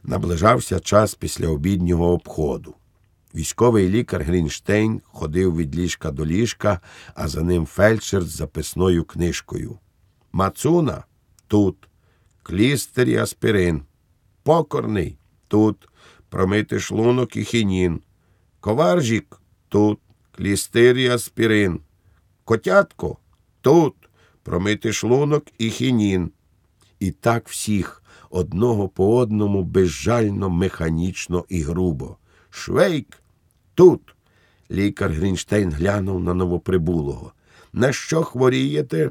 Наближався час післяобіднього обходу. Військовий лікар Грінштейн ходив від ліжка до ліжка, а за ним фельдшер з записною книжкою. «Мацуна? Тут. Клістер і аспірин. Покорний? Тут. Промити шлунок і хінін. Коваржік? Тут. Клістир і аспірин. Котятко? Тут. Промити шлунок і хінін». І так всіх, одного по одному, безжально, механічно і грубо. «Швейк? Тут». Лікар Грінштейн глянув на новоприбулого. «На що хворієте?»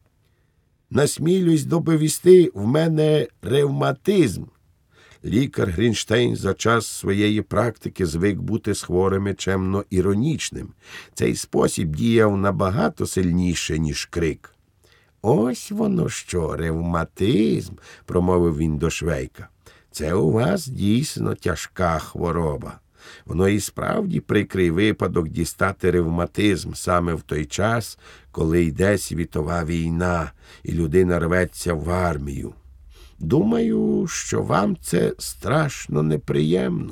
«Насмілюсь доповісти, в мене ревматизм». Лікар Грінштейн за час своєї практики звик бути з хворими чемно іронічним. Цей спосіб діяв набагато сильніше, ніж крик. «Ось воно що, ревматизм», – промовив він до Швейка. «Це у вас дійсно тяжка хвороба. Воно і справді прикрий випадок дістати ревматизм саме в той час, коли йде світова війна і людина рветься в армію. Думаю, що вам це страшно неприємно».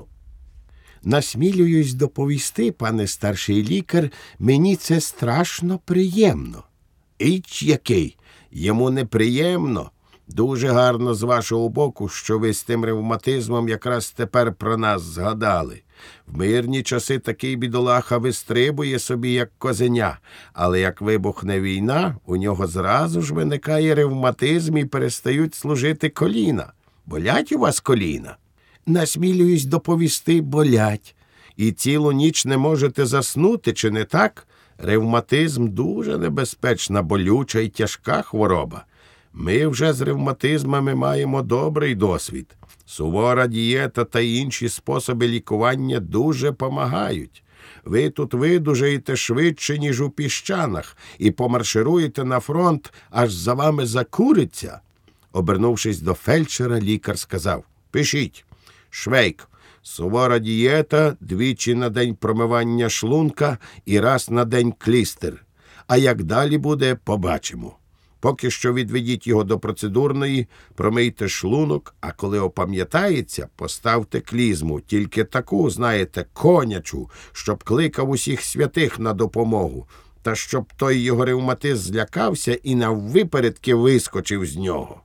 «Насмілююсь доповісти, пане старший лікар, мені це страшно приємно». «Іч який! Йому неприємно. Дуже гарно з вашого боку, що ви з тим ревматизмом якраз тепер про нас згадали. В мирні часи такий бідолаха вистрибує собі, як козеня, але як вибухне війна, у нього зразу ж виникає ревматизм і перестають служити коліна. Болять у вас коліна?» «Насмілююсь доповісти, болять. І цілу ніч не можете заснути, чи не так? Ревматизм дуже небезпечна, болюча і тяжка хвороба. Ми вже з ревматизмами маємо добрий досвід. Сувора дієта та інші способи лікування дуже помагають. Ви тут видужаєте швидше, ніж у Піщанах, і помаршируєте на фронт, аж за вами закуриться». Обернувшись до фельдшера, лікар сказав: «Пишіть. Швейк. Сувора дієта, 2 на день промивання шлунка і раз на день клістер. А як далі буде, побачимо. Поки що відведіть його до процедурної, промийте шлунок, а коли опам'ятається, поставте клізму, тільки таку, знаєте, конячу, щоб кликав усіх святих на допомогу, та щоб той його ревматизм злякався і наввипередки вискочив з нього».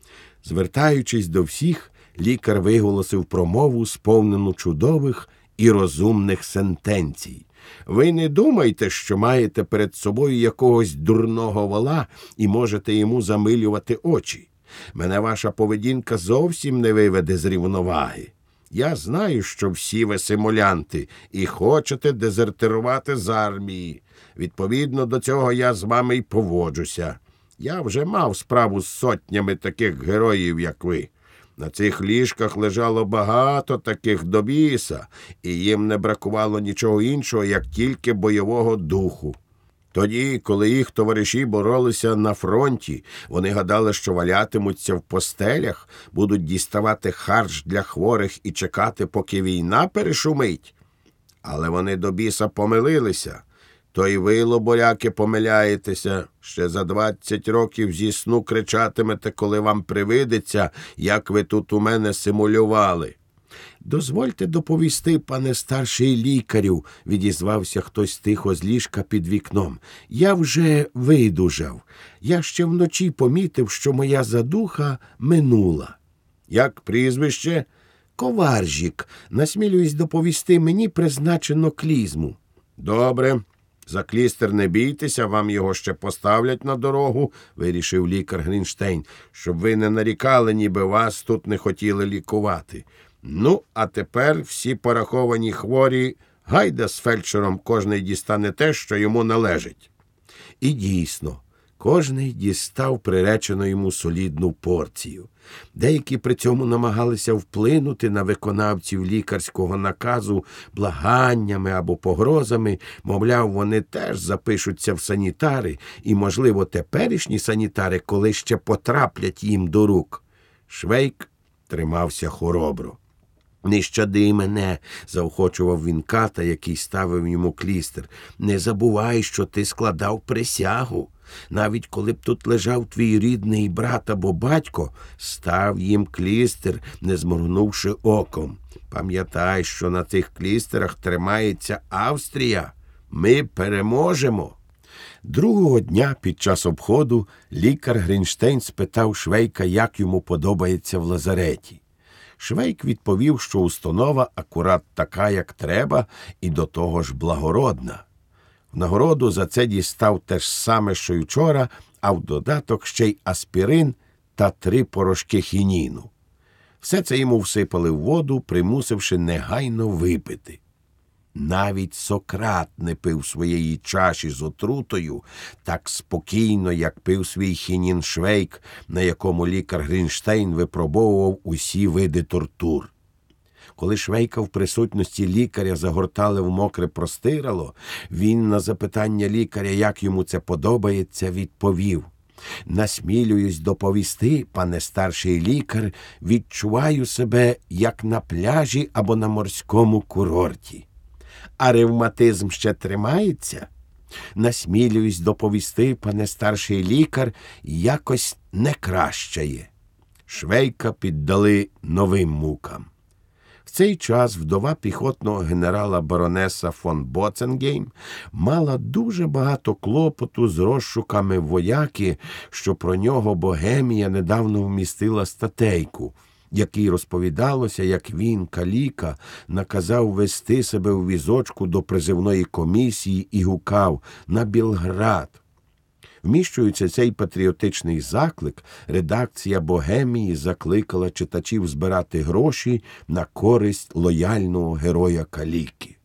Звертаючись до всіх, лікар виголосив промову, сповнену чудових і розумних сентенцій. «Ви не думайте, що маєте перед собою якогось дурного вола і можете йому замилювати очі. Мене ваша поведінка зовсім не виведе з рівноваги. Я знаю, що всі ви симулянти і хочете дезертирувати з армії. Відповідно до цього я з вами й поводжуся. Я вже мав справу з сотнями таких героїв, як ви. На цих ліжках лежало багато таких до біса, і їм не бракувало нічого іншого, як тільки бойового духу. Тоді, коли їх товариші боролися на фронті, вони гадали, що валятимуться в постелях, будуть діставати харч для хворих і чекати, поки війна перешумить. Але вони до біса помилилися. То й ви, лоборяки, помиляєтеся. Ще за 20 років зі сну кричатимете, коли вам привидеться, як ви тут у мене симулювали». «Дозвольте доповісти, пане старший лікарю», – відізвався хтось тихо з ліжка під вікном. «Я вже видужав. Я ще вночі помітив, що моя задуха минула». «Як прізвище?» «Коваржік. Насмілююсь доповісти, мені призначено клізму». «Добре. За клістер не бійтеся, вам його ще поставлять на дорогу», – вирішив лікар Грінштейн, «щоб ви не нарікали, ніби вас тут не хотіли лікувати. Ну, а тепер всі пораховані хворі, гайда з фельдшером, кожний дістане те, що йому належить». І дійсно, кожний дістав приречену йому солідну порцію. Деякі при цьому намагалися вплинути на виконавців лікарського наказу благаннями або погрозами, мовляв, вони теж запишуться в санітари, і, можливо, теперішні санітари коли ще потраплять їм до рук. Швейк тримався хоробро. «Не щади мене», – заохочував він ката, який ставив йому клістер. «Не забувай, що ти складав присягу. Навіть коли б тут лежав твій рідний брат або батько, став їм клістер, не зморгнувши оком. Пам'ятай, що на цих клістерах тримається Австрія. Ми переможемо». Другого дня під час обходу лікар Грінштейн спитав Швейка, як йому подобається в лазареті. Швейк відповів, що установа акурат така, як треба, і до того ж благородна. В нагороду за це дістав те ж саме, що й вчора, а в додаток ще й аспірин та 3 порошки хініну. Все це йому всипали в воду, примусивши негайно випити. Навіть Сократ не пив своєї чаші з отрутою так спокійно, як пив свій хінін Швейк, на якому лікар Грінштейн випробовував усі види тортур. Коли Швейка в присутності лікаря загортали в мокре простирало, він на запитання лікаря, як йому це подобається, відповів: «Насмілююсь доповісти, пане старший лікар, відчуваю себе, як на пляжі або на морському курорті». «А ревматизм ще тримається?» «Насмілююсь доповісти, пане старший лікар, якось не кращає». Швейка піддали новим мукам. В цей час вдова піхотного генерала баронеса фон Боценгейм мала дуже багато клопоту з розшуками вояки, що про нього Богемія недавно вмістила статейку, якій розповідалося, як він, каліка, наказав вести себе у візочку до призивної комісії і гукав «На Білград!». Вміщуючи цей патріотичний заклик, редакція «Богемії» закликала читачів збирати гроші на користь лояльного героя каліки.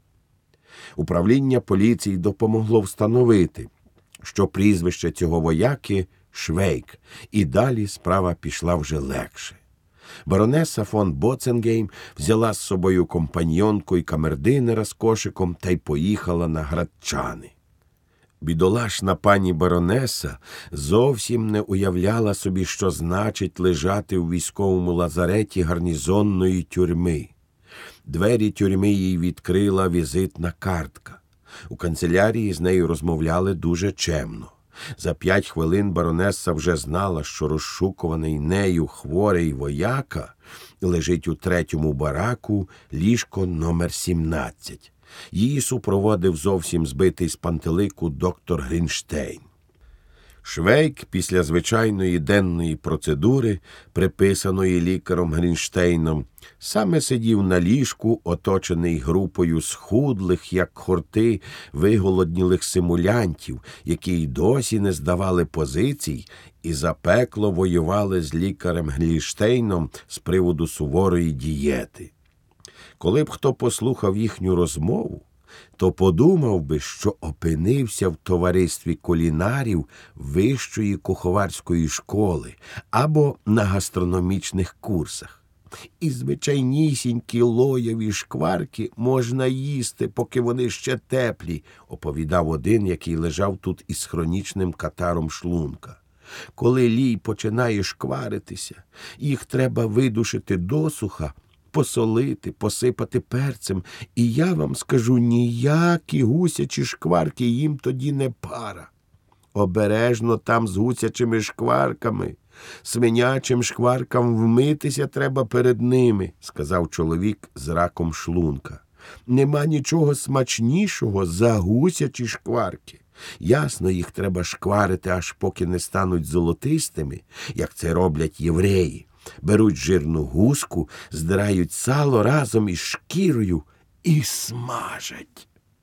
Управління поліції допомогло встановити, що прізвище цього вояки – Швейк, і далі справа пішла вже легше. Баронеса фон Боценгейм взяла з собою компаньйонку і камердинера з кошиком та й поїхала на Градчани. Бідолашна пані баронеса зовсім не уявляла собі, що значить лежати у військовому лазареті гарнізонної тюрми. Двері тюрми їй відкрила візитна картка. У канцелярії з нею розмовляли дуже чемно. За 5 хвилин баронеса вже знала, що розшукуваний нею хворий вояка лежить у 3-му бараку, ліжко номер 17. Її супроводив зовсім збитий з пантелику доктор Грінштейн. Швейк після звичайної денної процедури, приписаної лікаром Грінштейном, саме сидів на ліжку, оточений групою схудлих, як хорти, виголоднілих симулянтів, які й досі не здавали позицій і запекло воювали з лікарем Грінштейном з приводу суворої дієти. Коли б хто послухав їхню розмову, то подумав би, що опинився в товаристві кулінарів вищої куховарської школи або на гастрономічних курсах. І звичайнісінькі лоєві шкварки можна їсти, поки вони ще теплі, оповідав один, який лежав тут із хронічним катаром шлунка. Коли лій починає шкваритися, їх треба видушити досуха, посолити, посипати перцем, і я вам скажу, ніякі гусячі шкварки їм тоді не пара. Обережно там з гусячими шкварками. Свинячим шкваркам вмитися треба перед ними, сказав чоловік з раком шлунка. Нема нічого смачнішого за гусячі шкварки. Ясно, їх треба шкварити, аж поки не стануть золотистими, як це роблять євреї. Беруть жирну гуску, здирають сало разом із шкірою і смажать.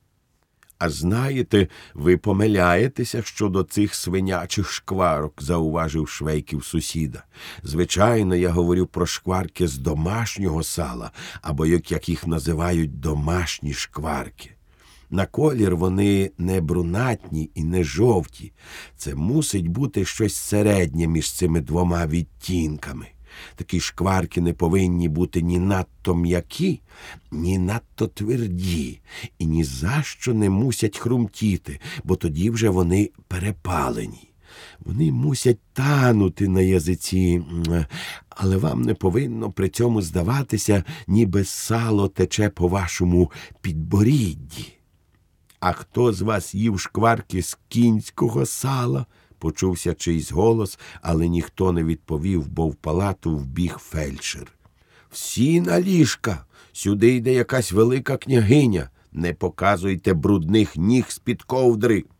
А знаєте, ви помиляєтеся щодо цих свинячих шкварок, зауважив Швейків сусіда. Звичайно, я говорю про шкварки з домашнього сала, або, як їх називають, домашні шкварки. На колір вони не брунатні і не жовті. Це мусить бути щось середнє між цими 2 відтінками. Такі шкварки не повинні бути ні надто м'які, ні надто тверді, і ні за що не мусять хрумтіти, бо тоді вже вони перепалені. Вони мусять танути на язиці, але вам не повинно при цьому здаватися, ніби сало тече по вашому підборідді. А хто з вас їв шкварки з кінського сала? Почувся чийсь голос, але ніхто не відповів, бо в палату вбіг фельдшер. Всі на ліжка! Сюди йде якась велика княгиня. Не показуйте брудних ніг з-під ковдри.